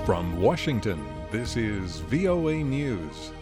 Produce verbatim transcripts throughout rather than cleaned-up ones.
From Washington, this is V O A News.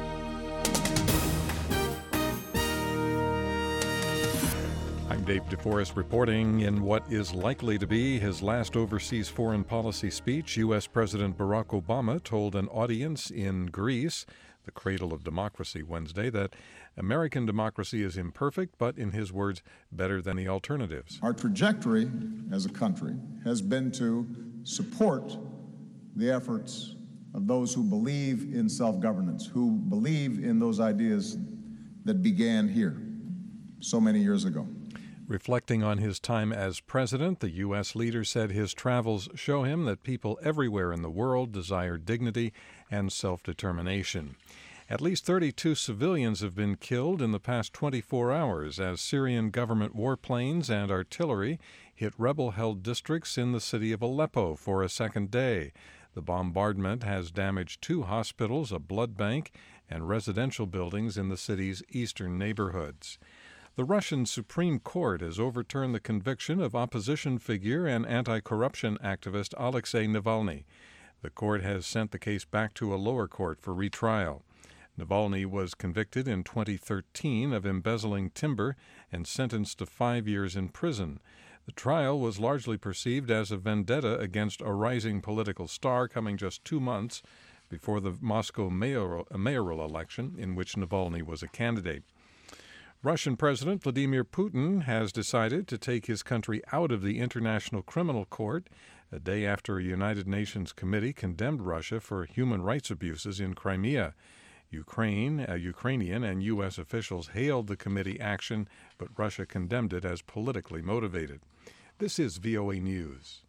I'm Dave DeForest reporting in what is likely to be his last overseas foreign policy speech. U S. President Barack Obama told an audience in Greece, the cradle of democracy, Wednesday, that American democracy is imperfect, but, in his words, better than the alternatives. Our trajectory as a country has been to support the efforts of those who believe in self-governance, who believe in those ideas that began here so many years ago. Reflecting on his time as president, the U S leader said his travels show him that people everywhere in the world desire dignity and self-determination. At least thirty-two civilians have been killed in the past twenty-four hours as Syrian government warplanes and artillery hit rebel-held districts in the city of Aleppo for a second day. The bombardment has damaged two hospitals, a blood bank, and residential buildings in the city's eastern neighborhoods. The Russian Supreme Court has overturned the conviction of opposition figure and anti-corruption activist Alexei Navalny. The court has sent the case back to a lower court for retrial. Navalny was convicted in twenty thirteen of embezzling timber and sentenced to five years in prison. The trial was largely perceived as a vendetta against a rising political star, coming just two months before the Moscow mayoral, mayoral election in which Navalny was a candidate. Russian President Vladimir Putin has decided to take his country out of the International Criminal Court a day after a United Nations committee condemned Russia for human rights abuses in Crimea. Ukraine, uh, Ukrainian and U S officials hailed the committee action, but Russia condemned it as politically motivated. This is V O A News.